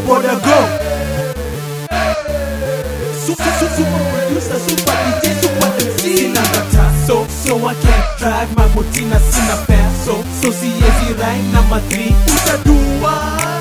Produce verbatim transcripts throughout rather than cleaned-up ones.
boda go. Super, super, super producer, super D J, super M C. Sina gata, so, so I can't drive my motina, sina fare. So, so siezi rhyme na matri. Utadua,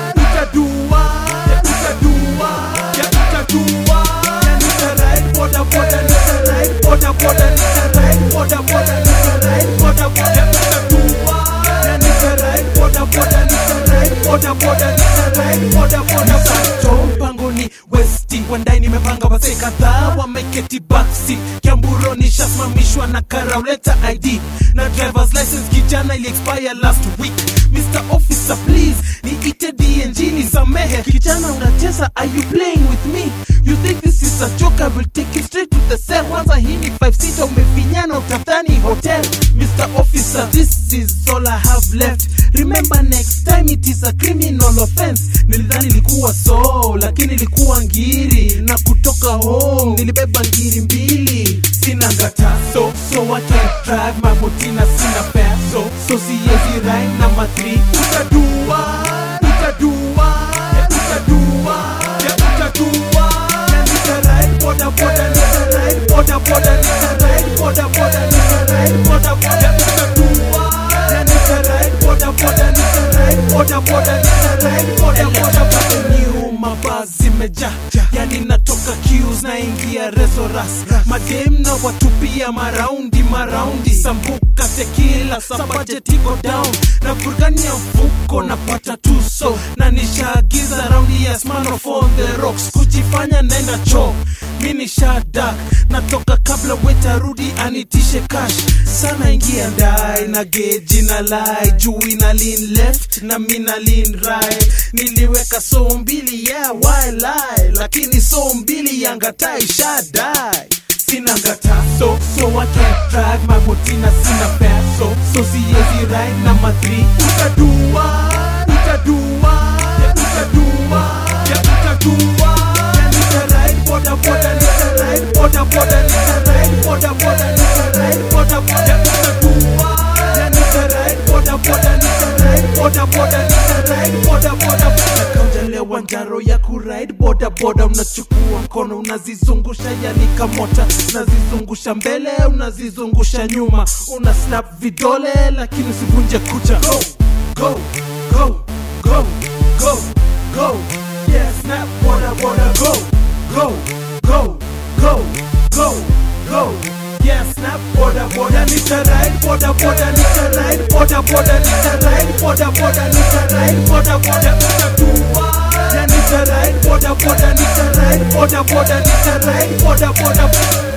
utadua, ya utadua, ya utadua. Ya nita ride, boda boda, nita ride, boda boda, nita ride, boda boda, nita ride, boda boda, ya utadua. Ya nita ride, boda boda, nita ride, boda boda, nita ride, boda boda. Sancho mpangoni Westi, wandai nimepanga wazee kadhaa wameketi backseat. Kiamburo nishasimamishwa na Karauleta I D na driver's license kijana ili expire last week. Mister Officer please, niite D N G nisamehe. Kijana unacheza, are you playing with me? You think this is a joke? I will take you straight to the cell. Kwanza hii ni five seater umefinyana utadhani hotel. Mister Officer, this is all I have left. Remember next time it is a criminal offense. Nilidhani ilikuwa so, lakini ilikuwa ngiri. Na kutoka home, nilibeba ngiri mbili. Sina ngata, so, so I can't drive my motina, sina fare. So, so siezi rhyme na matri. Utadua, utadua, ya utadua, ya utadua. Ya nita ride, boda boda, nita ride, boda boda, nita ride, boda boda, nita ride, boda boda, ya utadua. Ya nita ride, boda boda, nita ride, boda boda, nita ride, boda boda. New mabazi meja, yani natoka queues na ingia resoras. Madem na watupia maraundi maraundi. Sambuka tequila, sa budget iko down. Na burgani ya mfuko na pata tuso. Na nishaagiza raundi ya Smirnoff on the rocks. Kujifanya naenda choo, mini shadak. Natoka kabla weta rudi anitishe cash. Sana ingia ndai na geji na lie. Juu ina lean left na mina lean right. Niliweka so mbili yeah why lie. Lakini so mbili yangatai shadai. Sina ngata, so, so I can't drive my motina, sina fare. So, so siezi ride na matri. Utadua, utadua, ya utadua, ya utadua. Ya nita ride, boda boda, nita ride, boda boda, nita ride, boda boda, nita ride, boda boda, ya utadua. Ya nita ride, boda boda, nita ride, boda boda, nita ride, boda boda. Nakaujalewa njaro ya kuride boda boda. Unachukua mkono unazizungusha yani kamota. Unazizungusha mbele, unazizungusha nyuma. Una snap vidole lakini usivunje kucha. Go, go, go, go, go, go. Yeah, snap boda boda. Go, go, go, go, go, go. Yeah, snap boda boda. Nita ride boda boda, nita ride boda boda, nita ride boda boda, nita ride boda boda. Utadua, yeah, nita ride boda boda, nita ride boda boda, nita ride boda boda.